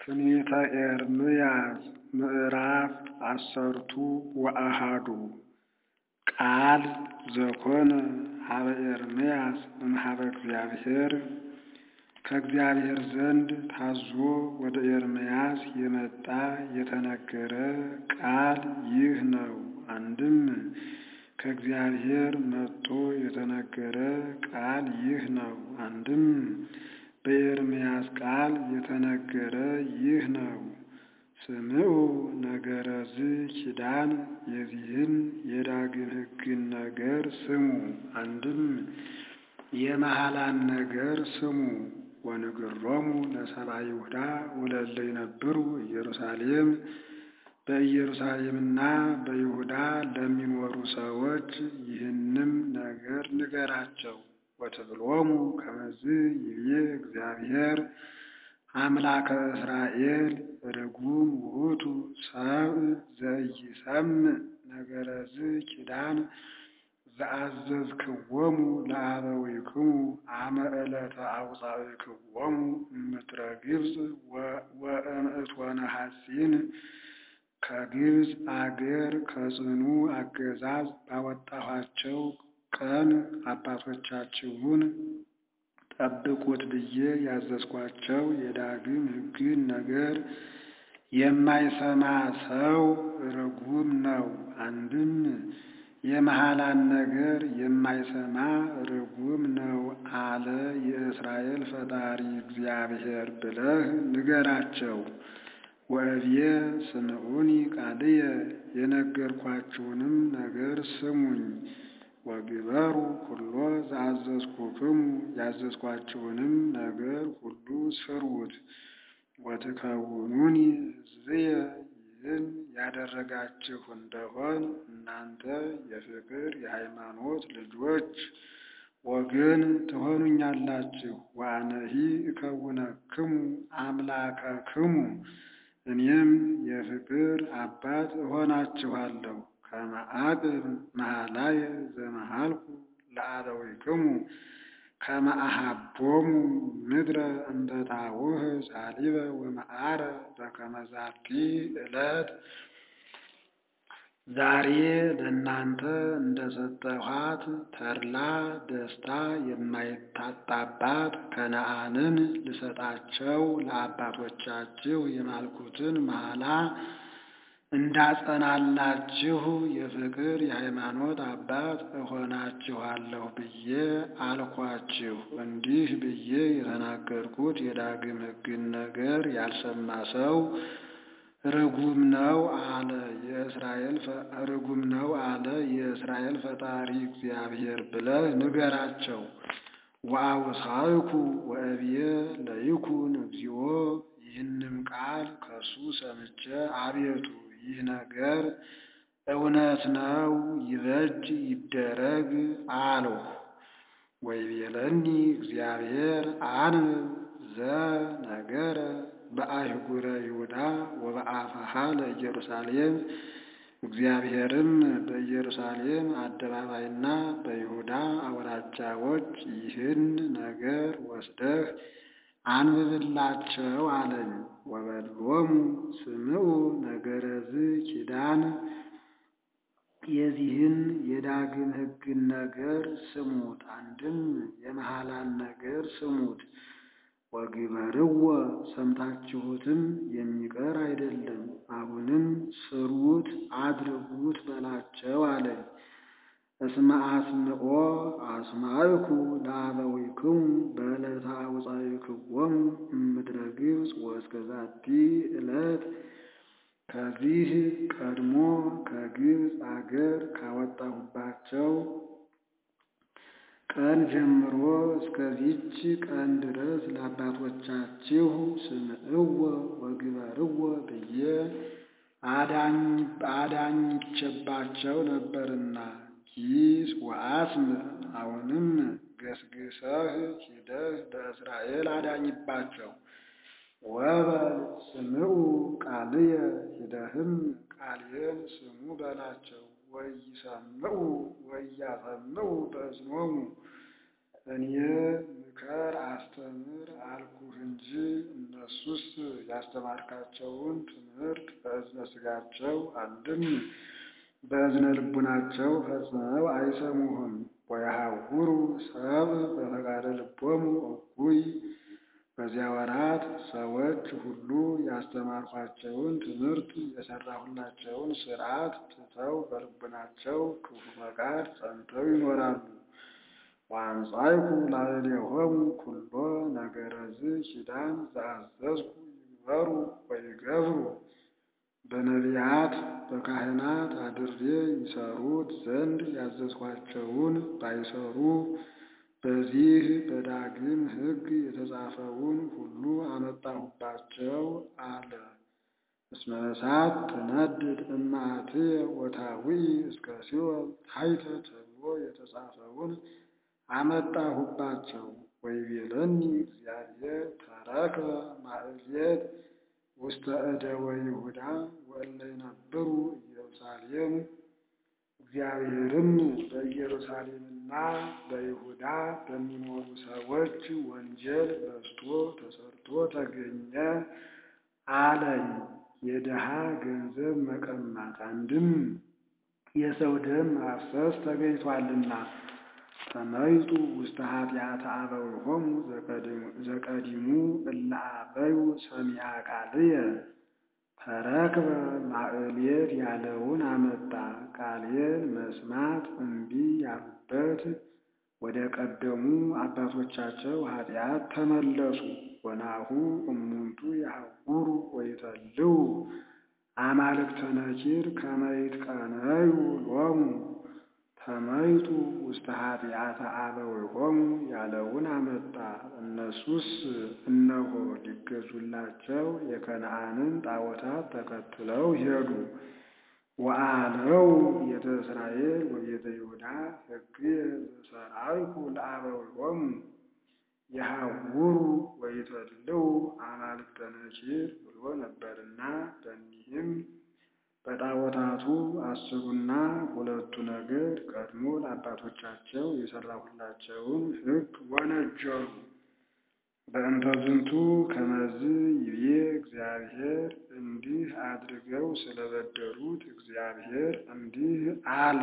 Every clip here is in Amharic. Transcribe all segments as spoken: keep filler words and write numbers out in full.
ትንቢተ ኤርምያስ ምዕራፍ አሰርቱ ወአሐዱ ቃል ዘኮነ ሀበ ኤርምያስ እምኀበ እግዚአብሔር ከእግዚአብሔር ዘንድ ታዞ ወደ ኤርምያስ የመጣ የተነገረ ቃል ይህ ነው። አንድም ከእግዚአብሔር መጥቶ የተነገረ ቃል ይህ ነው። አንድም በኤርምያስ ቃል የተነገረ ይህ ነው። ስምዑ ነገረ ዝኪዳን የዚህን የዳግም ሕግን ነገር ስሙ። አንድም የመሐላን ነገር ስሙ። ወንግሮሙ ለሰብአ ይሁዳ ወለእለ ይነብሩ ኢየሩሳሌም በኢየሩሳሌምና በይሁዳ ለሚኖሩ ሰዎች ይህንም ነገር ንገራቸው። ወትብሎሙ ከመዝ ይቤ እግዚአብሔር አምላከ እስራኤል ርጉም ውእቱ ሰብእ ዘኢይሰምዕ ነገረ ዝኪዳን ዘአዘዝክዎሙ ለአበዊክሙ አመ ዕለተ አውጻእክዎሙ እምድረ ግብጽ ወእምእቶነ ሐጺን ከግብጽ አገር ከጽኑ አገዛዝ ባወጣኋቸው ቀን አባቶቻችሁን ጠብቁት ብዬ ያዘዝኳቸው የዳግም ሕግን ነገር የማይሰማ ሰው ርጉም ነው። አንድም የመሐላን ነገር የማይሰማ ርጉም ነው አለ የእስራኤል ፈጣሪ እግዚአብሔር ብለህ ንገራቸው። ወእብየ ስምዑኒ ቃልየ የነገርኳችሁንም ነገር ስሙኝ። ወግበሩ ኩሎ ዘአዘዝኩክሙ ያዘዝኳችሁንም ነገር ሁሉ ስሩት። ወትከውኑኒ ሕዝብየ ይህን ያደረጋችሁ እንደሆን እናንተ የፍቅር የሃይማኖት ልጆች ወገን ትሆኑኛላችሁ። ወአነሂ እከውነክሙ አምላከክሙ እኔም የፍቅር አባት እሆናችኋለሁ። ከመ አቅብ መሐላየ ዘመሃልኩ ለአበዊክሙ ከመ አሐቦሙ ምድረ እንተ ታውህ ጻሊበ ወመዓረ በከመ ዛቲ ዕለት ዛሬ ለእናንተ እንደሰጠኋት ተድላ ደስታ የማይታጣባት ከነዓንን ልሰጣቸው ለአባቶቻችሁ የማልኩትን መሐላ እንዳጸናላችሁ የፍቅር የሃይማኖት አባት እሆናችኋለሁ ብዬ አልኳችሁ። እንዲህ ብዬ የተናገርኩት የዳግም ሕግን ነገር ያልሰማ ሰው ርጉም ነው አለ የእስራኤል ርጉም ነው አለ የእስራኤል ፈጣሪ እግዚአብሔር ብለህ ንገራቸው። ወአውሳይኩ ወእብየ ለይኩን እግዚኦ ይህንም ቃል ከእርሱ ሰምቼ አቤቱ ይህ ነገር እውነት ነው ይበጅ ይደረግ አልሁ። ወይቤለኒ እግዚአብሔር አንብብ ዘነገረ በአህጉረ ይሁዳ ወበአፋሃ ለኢየሩሳሌም እግዚአብሔርም በኢየሩሳሌም አደባባይና በይሁዳ አውራጃዎች ይህን ነገር ወስደህ አንብብላቸው አለኝ። ወበሎሙ ስምዑ ነገረ ዝኪዳን የዚህን የዳግም ሕግን ነገር ስሙት። አንድም የመሐላን ነገር ስሙት። ወግበርዎ ሰምታችሁትም የሚቀር አይደለም። አሁንም ስሩት አድርጉት በላቸው አለኝ። እስመ አስምዖ አስማዕኩ ለአበዊክሙ በዕለተ አውጻእክዎሙ እምድረ ግብጽ ወእስከ ዛቲ ዕለት ከዚህ ቀድሞ ከግብጽ አገር ካወጣሁባቸው ቀን ጀምሮ እስከዚች ቀን ድረስ ለአባቶቻችሁ ስምዕዎ ወግበርዎ ብዬ አዳኝቼባቸው ነበርና ኪስ ወአስምዕ አሁንም ገስግሰህ ሂደህ በእስራኤል አዳኝባቸው። ወበል ስምዑ ቃልየ ሂደህም ቃልየን ስሙ በላቸው። ወኢይሰምዑ ወኢያሰምዑ በእዝኖሙ እኔ ምከር አስተምር አልኩህ እንጂ እነሱስ ያስተማርካቸውን ትምህርት በእዝነ ሥጋቸው አንድም በእዝነ ልቡናቸው ፈጽመው አይሰሙህም። ወየሐውሩ ሰብእ በፈቃደ ልቦሙ እኩይ በዚያ ወራት ሰዎች ሁሉ ያስተማርኳቸውን ትምህርት የሠራሁላቸውን ሥርዓት ትተው በልቡናቸው ክፉ ፈቃድ ጸንተው ይኖራሉ። ወአምጻእኩ ላዕሌሆሙ ኩሎ ነገረ ዝኪዳን ዘአዘዝኩ ይግበሩ ወይገብሩ በነቢያት በካህናት አድሬ ይሰሩት ዘንድ ያዘዝኳቸውን ባይሰሩ በዚህ በዳግም ሕግ የተጻፈውን ሁሉ አመጣሁባቸው አለ። እስመ እሳት ትነድድ እምአትየ ወታውኢ እስከ ሲኦል ታሕተ ተብሎ የተጻፈውን አመጣሁባቸው። ወይቤለኒ እግዚአብሔር ተረክበ ማዕልየት ውስተ እደወ ይሁዳ ወእለ ይነብሩ ኢየሩሳሌም። እግዚአብሔርም በኢየሩሳሌምና በይሁዳ በሚኖሩ ሰዎች ወንጀል በዝቶ ተሰርቶ ተገኘ አለኝ። የድሃ ገንዘብ መቀማት አንድም የሰው ደም ማፍሰስ ተገኝቷልና። ተመይጡ ውስተ ኃጢአተ አበዊሆሙ ዘቀዲሙ እለ አበዩ ሰሚዐ ቃልየ። ተረክበ ማዕልየት ያለውን አመጣ። ቃልየን መስማት እምቢ ያሉበት ወደ ቀደሙ አባቶቻቸው ኃጢአት ተመለሱ። ወናሁ እሙንቱ ይሐውሩ ወይተልዉ አማልክተ ነኪር ከመ ይትቀነዩ ሎሙ። ተመይጡ ውስተ ኃጢአተ አበዊሆሙ ያለውን አመጣ። እነሱስ እነሆ ሊገዙላቸው የከነዓንን ጣዖታት ተከትለው ሄዱ። ወአለው ቤተ እስራኤል ወቤተ ይሁዳ ሕግየ ዘሠራይኩ ለአበዊሆሙ የሐውሩ ወይተልዉ አማልክተ ነኪር ብሎ ነበርና በኒህም በጣዖታቱ አስሩና ሁለቱ ነገድ ቀድሞ ለአባቶቻቸው የሠራሁላቸውን ሕግ ወነጀሉ። በእንተ ዝንቱ ከመዝ ይቤ እግዚአብሔር እንዲህ አድርገው ስለበደሉት እግዚአብሔር እንዲህ አለ።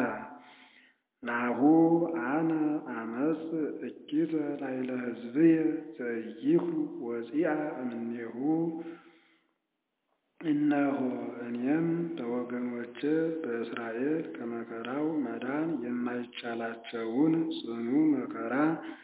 ናሁ አነ አመጽ እኪተ ላዕለ ሕዝብየ ዘኢይክሉ ወፂአ እምኔሁ። እነሆ እኔም በወገኖቼ በእስራኤል ከመከራው መዳን የማይቻላቸውን ጽኑ መከራ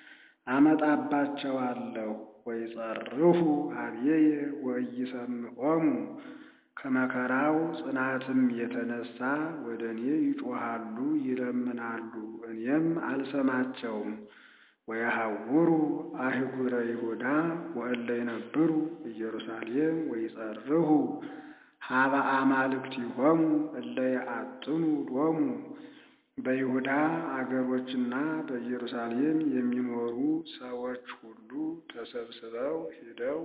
አመጣባቸዋለሁ። ወይጸርፉ ኀቤየ ወኢይሰምዖሙ ከመከራው ጽናትም የተነሳ ወደ እኔ ይጮኻሉ ይለምናሉ፣ እኔም አልሰማቸውም። ወየሐውሩ አህጉረ ይሁዳ ወእለ ይነብሩ ኢየሩሳሌም ወይጸርሑ ሀበ አማልክቲሆሙ እለ ይአጥኑ ሎሙ። በይሁዳ አገሮችና በኢየሩሳሌም የሚኖሩ ሰዎች ሁሉ ተሰብስበው ሄደው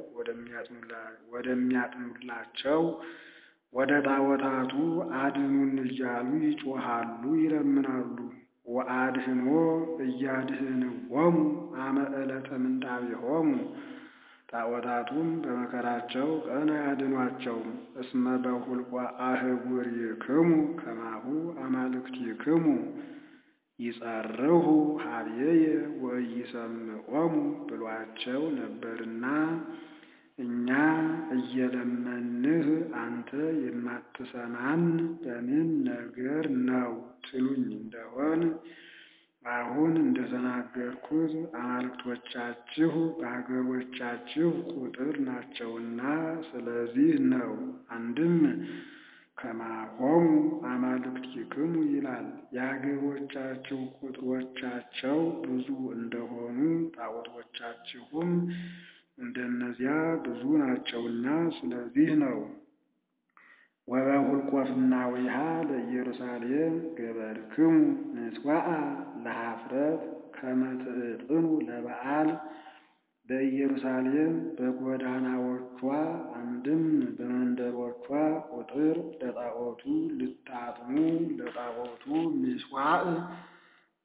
ወደሚያጥኑላቸው ወደ ጣዖታቱ አድኑን እያሉ ይጮኻሉ ይለምናሉ። ወአድኅኖ እያድኅንዎሙ አመ ዕለተ ምንጣቤሆሙ ጣዖታቱም በመከራቸው ቀን አያድኗቸውም። እስመ በሁልቆ አህጉሪክሙ ከማሁ አማልክቲክሙ ይጸርሑ ኀቤየ ወኢይሰምዖሙ ብሏቸው ነበርና እኛ እየለመንህ አንተ የማትሰማን በምን ነገር ነው ትሉኝ እንደሆን አሁን እንደተናገርኩት አማልክቶቻችሁ በአገሮቻችሁ ቁጥር ናቸውና ስለዚህ ነው። አንድም ከማሆሙ አማልክቲክሙ ይላል። የአገሮቻችሁ ቁጥሮቻቸው ብዙ እንደሆኑ ጣዖቶቻችሁም እንደነዚያ ብዙ ናቸውና ስለዚህ ነው። ወበሁልቆ ፍናዊሃ ለኢየሩሳሌም ገበርክሙ ንስዋአ ለኀፍረት ከመ ትዕጥኑ ለበዓል። በኢየሩሳሌም በጎዳናዎቿ አንድም በመንደሮቿ ቁጥር ለጣዖቱ ልታጥኑ ለጣዖቱ ምስዋዕ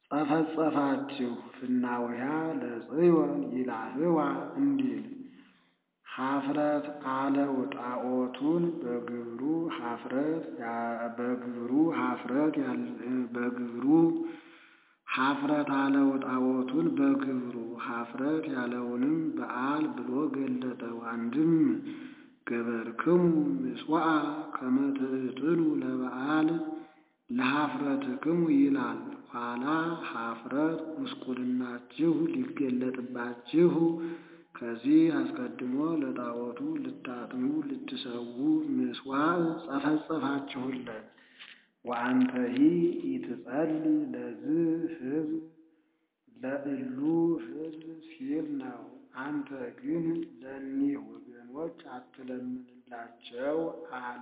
ጸፈጸፋችሁ ፍናውያ ለጽዮን ይላህዋ እንዲል ኀፍረት አለው ጣዖቱን በግብሩ ኀፍረት በግብሩ ኀፍረት በግብሩ ኀፍረት አለው ጣዖቱን በግብሩ ኀፍረት ያለውንም በዓል ብሎ ገለጠው። አንድም ገበርክሙ ምጽዋዓ ከመ ትዕጥኑ ለበዓል ለኀፍረትክሙ ይላል። ኋላ ኀፍረት ጉስቁልናችሁ ሊገለጥባችሁ ከዚህ አስቀድሞ ለጣዖቱ ልታጥኑ ልትሰዉ ምጽዋዕ ጸፈጸፋችሁለት። ወአንተሂ ኢትጸልይ ለዝህ ሕዝብ ለእሉ ሕዝብ ሲል ነው። አንተ ግን ለእኒህ ወገኖች አትለምንላቸው አለ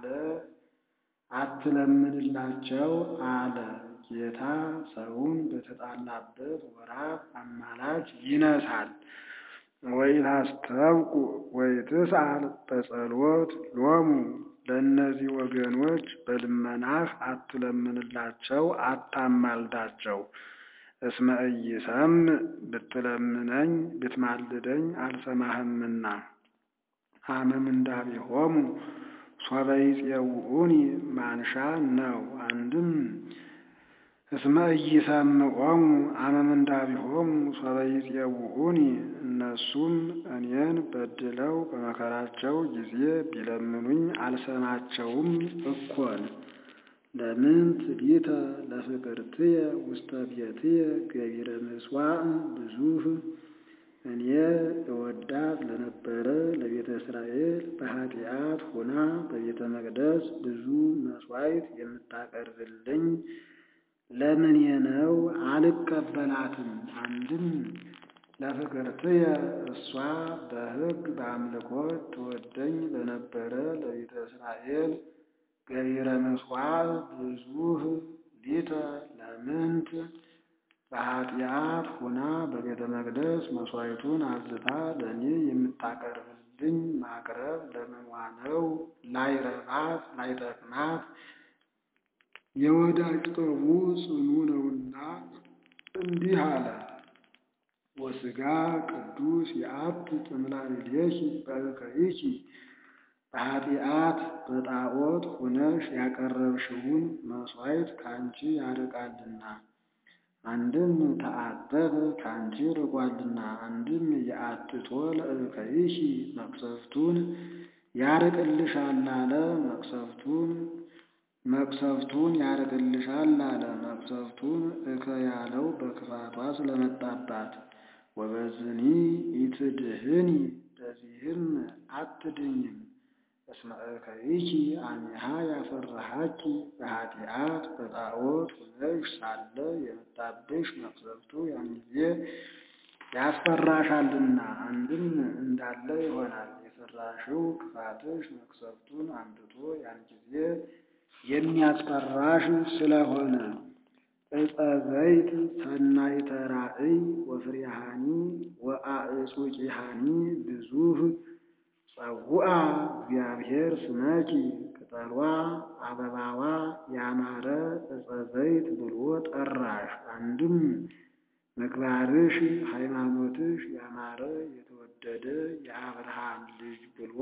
አትለምንላቸው አለ። ጌታ ሰውን በተጣላበት ወራት አማላጅ ይነሳል። ወኢታስተብቁ ወኢትስአል በጸሎት ሎሙ ለእነዚህ ወገኖች በልመናህ አትለምንላቸው አታማልዳቸው። እስመ ኢይሰምዕ ብትለምነኝ ብትማልደኝ አልሰማህምና። አመ ምንዳቤሆሙ ሶበ ይፄውዑኒ ማንሻ ነው። አንድም እስመ ኢይሰምዖሙ አመ ምንዳቤሆሙ ሶበ ይፄውዑኒ እነሱም እኔን በድለው በመከራቸው ጊዜ ቢለምኑኝ አልሰማቸውም እኮን። ለምን ትዲተ ለፍቅርትየ ውስተ ቤትየ ገቢረ ምጽዋዕ ብዙኅ እኔ እወዳት ለነበረ ለቤተ እስራኤል በኃጢአት ሆና በቤተ መቅደስ ብዙ መሥዋዕት የምታቀርብልኝ ለምኔ ነው? አልቀበላትም። አንድም ለፍቅርትየ እሷ በሕግ በአምልኮት ትወደኝ ለነበረ ለቤተ እስራኤል ገቢረ ምጽዋዕ ብዙኅ ሊተ ለምንት በኃጢአት ሆና በቤተ መቅደስ መሥዋዕቱን አብዝታ ለእኔ የምታቀርብልኝ ማቅረብ ለምኗ ነው? ላይረባት ላይጠቅማት የወዳጅ ጠቡ ጽኑ ነውና እንዲህ አለ። ወሥጋ ቅዱስ የአትት እምላዕሌኪ በእከይኪ በኃጢአት በጣዖት ሆነሽ ያቀረብሽውን መሥዋዕት ካንቺ ያርቃልና። አንድም ተአተተ ካንቺ ርቋልና። አንድም የአትቶ ለእከይኪ መቅሰፍቱን ያርቅልሻል አለ። መቅሰፍቱን መቅሰፍቱን ያርቅልሻል አለ። መቅሰፍቱን እከ ያለው በክፋቷ ስለመጣባት። ወበዝኒ ኢትድህኒ በዚህም አትድኝም። እስመ እከይኪ አሜሃ ያፈራሃኪ በኃጢአት በጣዖት ሆነሽ ሳለ የመጣብሽ መቅሰፍቱ ያን ጊዜ ያስፈራሻልና። አንድም እንዳለ ይሆናል የሰራሽው ክፋትሽ መቅሰፍቱን አምጥቶ ያን ጊዜ የሚያስፈራሽ ስለሆነ። ዕፀ ዘይት ሰናይተ ራእይ ወፍሬሃኒ ወአዕጹቂሃኒ ብዙኅ ጸውዐ እግዚአብሔር ስመኪ ቅጠሏ አበባዋ ያማረ ዕፀ ዘይት ብሎ ጠራሽ። አንድም ምግባርሽ ሃይማኖትሽ ያማረ የተወደደ የአብርሃም ልጅ ብሎ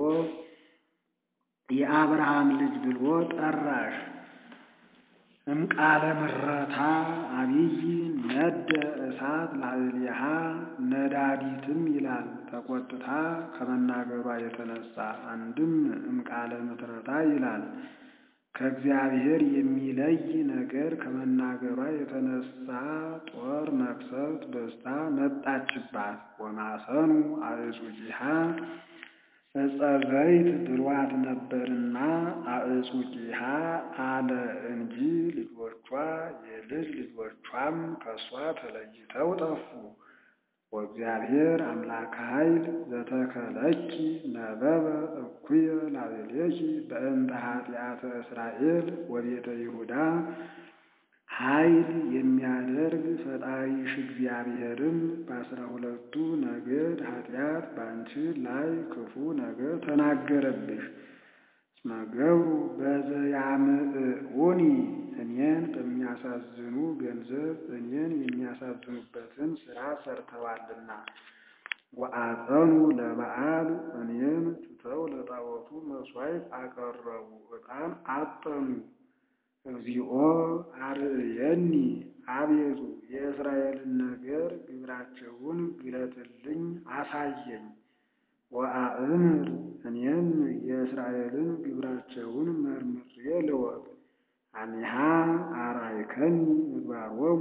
የአብርሃም ልጅ ብሎ ጠራሽ። እምቃለ ምረታ አብይ ነደ እሳት ላዕሌሃ ነዳዲትም ይላል ተቆጥታ ከመናገሯ የተነሳ። አንድም እምቃለ ምትረታ ይላል ከእግዚአብሔር የሚለይ ነገር ከመናገሯ የተነሳ ጦር መቅሰፍት በዝታ መጣችባት። ወማሰኑ አዕጹቂሃ ዕፀ ዘይት ብሏት ነበርና አዕጹቂሃ አለ እንጂ ልጆቿ የልጅ ልጆቿም ከሷ ተለይተው ጠፉ። ወእግዚአብሔር አምላከ ኃይል ዘተከለኪ ነበበ እኩየ ላዕሌኪ በእንተ ኃጢአተ እስራኤል ወቤተ ይሁዳ። ኃይል የሚያደርግ ፈጣሪሽ እግዚአብሔርም በአስራ ሁለቱ ነገድ ኃጢአት በአንቺ ላይ ክፉ ነገር ተናገረብሽ። እስመ ገብሩ በዘያምዕዑኒ እኔን በሚያሳዝኑ ገንዘብ እኔን የሚያሳዝኑበትን ሥራ ሰርተዋልና። ወአጠኑ ለበዓል እኔን ትተው ለጣዖቱ መሥዋዕት አቀረቡ፣ ዕጣን አጠኑ። እግዚኦ አርእየኒ አቤቱ የእስራኤልን ነገር ግብራቸውን ግለጥልኝ አሳየኝ። ወአእምር እኔም የእስራኤልን ግብራቸውን መርምሬ ልወቅ። አሚሃ አርአይከኒ ምግባሮሙ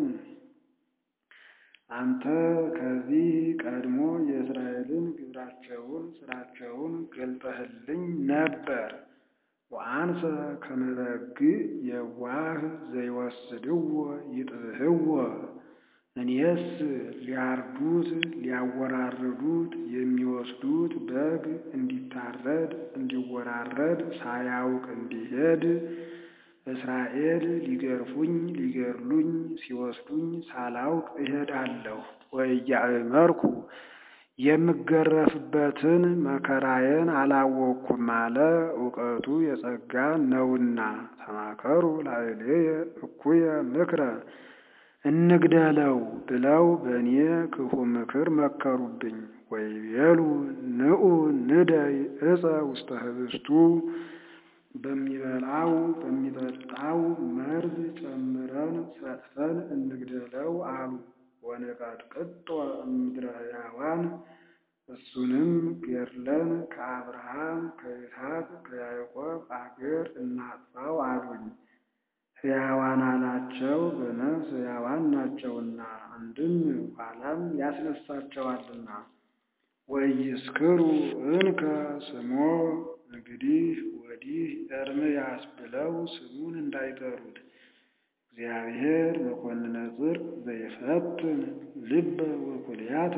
አንተ ከዚህ ቀድሞ የእስራኤልን ግብራቸውን ሥራቸውን ገልጠህልኝ ነበር። ወአንሰ ከመ በግዕ የዋህ ዘይወስድዎ ይጥብህዎ እኔስ ሊያርዱት ሊያወራርዱት የሚወስዱት በግ እንዲታረድ እንዲወራረድ ሳያውቅ እንዲሄድ እስራኤል ሊገርፉኝ ሊገድሉኝ ሲወስዱኝ ሳላውቅ እሄዳለሁ። ወኢያእመርኩ የምገረፍበትን መከራዬን አላወቅኩም አለ። እውቀቱ የጸጋ ነውና። ተማከሩ ላዕሌየ እኩየ ምክረ እንግደለው ብለው በእኔ ክፉ ምክር መከሩብኝ። ወይቤሉ ንዑ ንደይ ዕፀ ውስተ ህብስቱ በሚበላው በሚጠጣው መርዝ ጨምረን ሰጥተን እንግደለው አሉ። ወንቀጥቅጦ እምድረ ሕያዋን እሱንም ገድለን ከአብርሃም ከይስሐቅ ከያዕቆብ አገር እናጥፋው አሉኝ። ሕያዋን አላቸው በነፍስ ሕያዋን ናቸውና፣ አንድም ኋላም ያስነሳቸዋልና። ወኢይስክሩ እንከ ስሞ እንግዲህ ወዲህ ኤርምያስ ብለው ስሙን እንዳይጠሩት። እግዚአብሔር መኮንነ ጽድቅ ዘይፈትን ልበ ወኩልያተ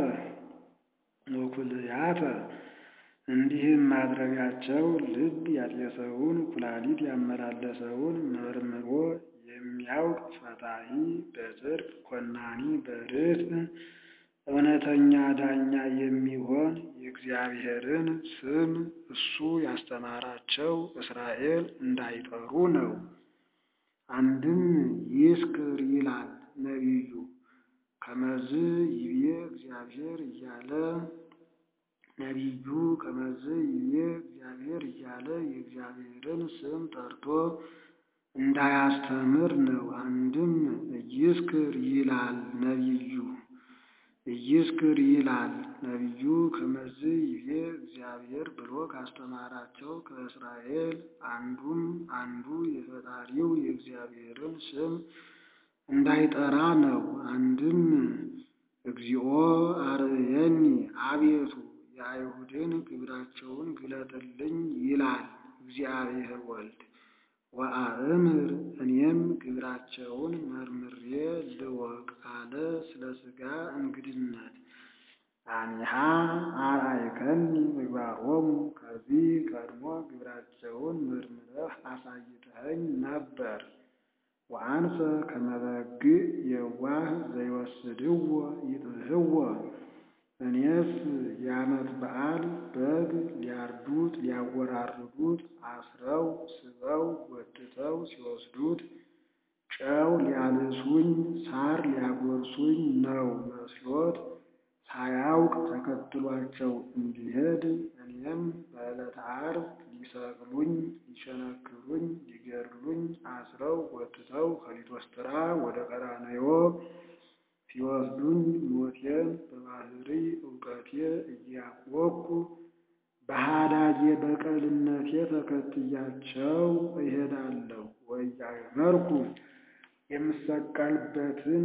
ወኩልያተ እንዲህም ማድረጋቸው ልብ ያጤሰውን ኩላሊት ያመላለሰውን መርምሮ የሚያውቅ ፈታሒ በጽድቅ ኮናኒ በርትዕ እውነተኛ ዳኛ የሚሆን የእግዚአብሔርን ስም እሱ ያስተማራቸው እስራኤል እንዳይጠሩ ነው። አንድም ይስክር ይላል ነቢዩ ከመዝ ይቤ እግዚአብሔር እያለ ነቢዩ ከመዝ ይቤ እግዚአብሔር እያለ የእግዚአብሔርን ስም ጠርቶ እንዳያስተምር ነው። አንድም ይስክር ይላል ነቢዩ ይስክር ይላል ነቢዩ ከመዝ ይቤ እግዚአብሔር ብሎ ካስተማራቸው ከእስራኤል አንዱም አንዱ የፈጣሪው የእግዚአብሔርን ስም እንዳይጠራ ነው። አንድም እግዚኦ አርእየኒ አቤቱ የአይሁድን ግብራቸውን ግለጥልኝ ይላል እግዚአብሔር ወልድ። ወአእምር እኔም ግብራቸውን መርምሬ ልወቅ አለ ስለ ሥጋ እንግድነት። አሚሃ አርአይከኒ ምግባሮሙ ከዚህ ቀድሞ ግብራቸውን መርምረህ አሳይተኸኝ ነበር። ወአንሰ ከመ በግዕ የዋህ ዘይወስድዎ ይጥብህዎ እኔስ የዓመት በዓል በግ ሊያርዱት ሊያወራርዱት አስረው ስበው ጎትተው ሲወስዱት ጨው ሊያልሱኝ ሳር ሊያጎርሱኝ ነው መስሎት ሳያውቅ ተከትሏቸው እንዲሄድ እኔም በዕለተ ዓርብ ሊሰቅሉኝ ሊሸነክሉኝ ሊገድሉኝ አስረው ጎትተው ከሊቶስትራ ወደ ቀራንዮ ሲወስዱኝ ሞቴን በባሕርይ ዕውቀቴ እያወቅሁ በሃዳጌ በቀልነቴ ተከትያቸው እሄዳለሁ። ወኢያእመርኩ የምሰቀልበትን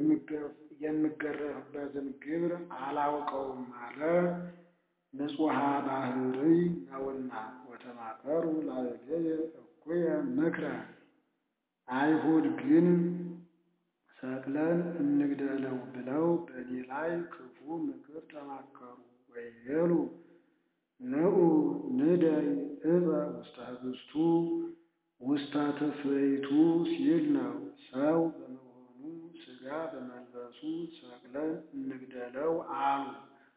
የምገረፍበትን ግብር አላውቀውም አለ። ንጹሐ ባሕርይ ነውና። ወተማከሩ ላዕሌየ እኩየ ምክረ አይሁድ ግን ሰቅለን እንግደለው ብለው በእኔ ላይ ክፉ ምክር ተማከሩ። ወይቤሉ ንዑ ንደይ ዕፀ ውስተ ህብስቱ ውስተ ትፍሕይቱ ሲል ነው። ሰው በመሆኑ ሥጋ በመልበሱ ሰቅለን እንግደለው አሉ።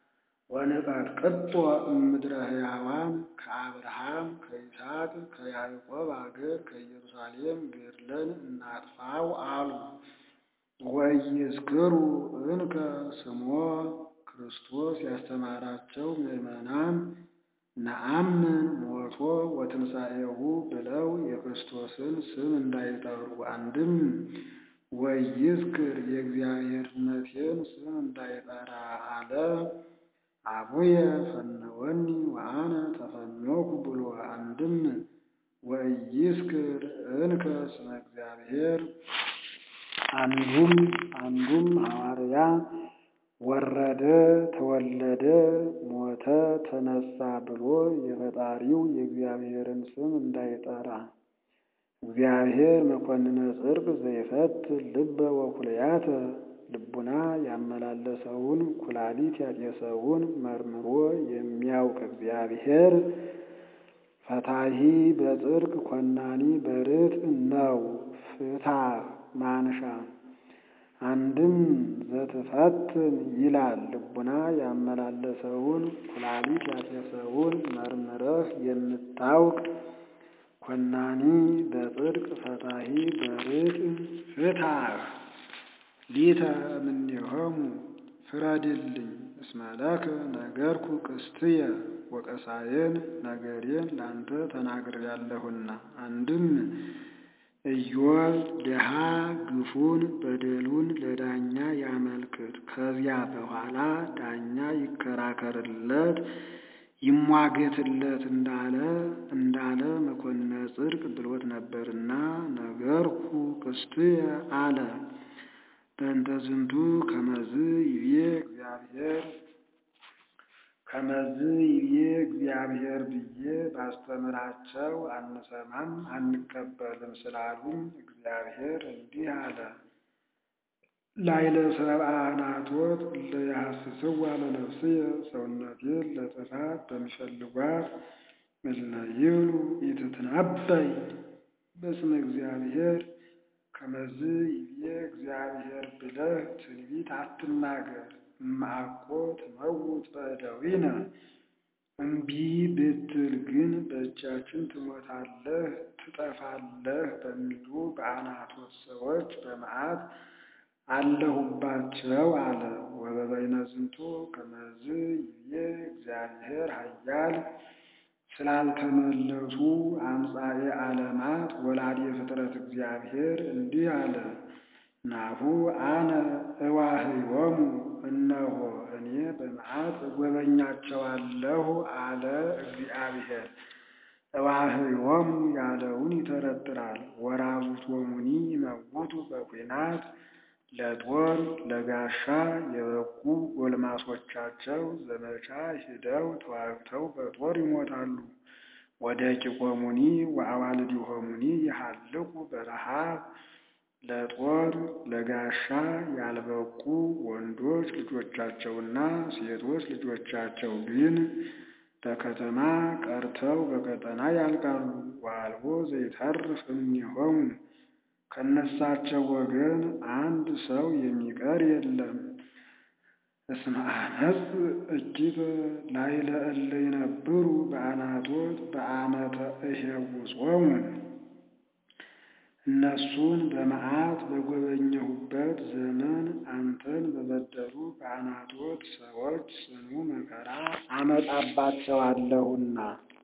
ወንቀጥቅጦ እምድረ ሕያዋን ከአብርሃም ከይስሐቅ ከያዕቆብ አገር ከኢየሩሳሌም ገድለን እናጥፋው አሉ። ወኢይዝክሩ እንከ ስሞ ክርስቶስ ያስተማራቸው ምዕመናን ነአምን ሞቶ ወትንሣኤሁ ብለው የክርስቶስን ስም እንዳይጠሩ፣ አንድም ወኢይዝክር የእግዚአብሔርነቴን ስም እንዳይጠራ አለ። አቡየ ፈነወኒ ወአነ ተፈኖኩ ብሎ፣ አንድም ወኢይዝክር እንከ ስመ እግዚአብሔር አንዱም አንዱም ሐዋርያ ወረደ ተወለደ ሞተ ተነሳ ብሎ የፈጣሪው የእግዚአብሔርን ስም እንዳይጠራ። እግዚአብሔር መኮንነ ጽድቅ ዘይፈት ልበ ወኩልያተ ልቡና ያመላለሰውን ኩላሊት ያጤሰውን መርምሮ የሚያውቅ እግዚአብሔር ፈታሒ በጽድቅ ኮናኒ በርትዕ ነው። ፍታ ማንሻ አንድም ዘትፈትን ይላል። ልቡና ያመላለሰውን ኩላሊት ያጤሰውን መርምረህ የምታውቅ ኮናኒ በጽድቅ ፈታሒ በርትዕ ፍታህ ሊተ እምኔሆሙ ፍረድልኝ እስመ ለከ ነገርኩ ቅስትየ ወቀሳዬን ነገሬን ላንተ ተናግሬያለሁና። አንድም ኢዮብ ድሃ ግፉን በደሉን ለዳኛ ያመልክት፣ ከዚያ በኋላ ዳኛ ይከራከርለት ይሟገትለት እንዳለ እንዳለ መኮንነ ጽድቅ ብሎት ነበርና ነገርኩ ቅስትየ አለ። በእንተ ዝንቱ ከመዝ ይቤ እግዚአብሔር ከመዝ ይቤ እግዚአብሔር ብዬ ባስተምራቸው አንሰማም አንቀበልም ስላሉኝ እግዚአብሔር እንዲህ አለ። ላይለ ሰብአ አናቶት ለያሐስስዋ ለነፍስየ ሰውነቴን ለጥፋት በሚፈልጓት እለ ይብሉ ኢትትናበይ በስመ እግዚአብሔር ከመዝ ይቤ እግዚአብሔር ብለህ ትንቢት አትናገር። እምአኮ ትመውት በእደዊነ እምቢ ብትል ግን በእጃችን ትሞታለህ ትጠፋለህ በሚሉ በአናቶት ሰዎች በመዓት አለሁባቸው አለ። ወበበይነ ዝንቱ ከመዝ ይቤ እግዚአብሔር ኃያል ስላልተመለሱ አምጻኤ ዓለማት ወላዴ ፍጥረት እግዚአብሔር እንዲህ አለ። ናሁ አነ እዋህዮሙ እነሆ እኔ በመዓት እጎበኛቸዋለሁ አለ እግዚአብሔር። እዋህዮሙ ያለውን ይተረትራል። ወራዙቶሙኒ ይመውቱ በኩናት ለጦር ለጋሻ የበቁ ጎልማሶቻቸው ዘመቻ ሂደው ተዋግተው በጦር ይሞታሉ። ወደቂቆሙኒ ወአዋልዲሆሙኒ ይሃልቁ በረሃብ ለጦር ለጋሻ ያልበቁ ወንዶች ልጆቻቸውና ሴቶች ልጆቻቸው ግን በከተማ ቀርተው በቀጠና ያልቃሉ። ወአልቦ ዘይተርፍ እምኔሆሙ ከነሳቸው ወገን አንድ ሰው የሚቀር የለም። እስመ አነጽ እኪተ ላይለ እለ ይነብሩ በአናቶት በአመተ እሄውጾሙ እነሱን በመዓት በጎበኘሁበት ዘመን አንተን በበደሉ በአናቶት ሰዎች ጽኑ መከራ አመጣባቸዋለሁና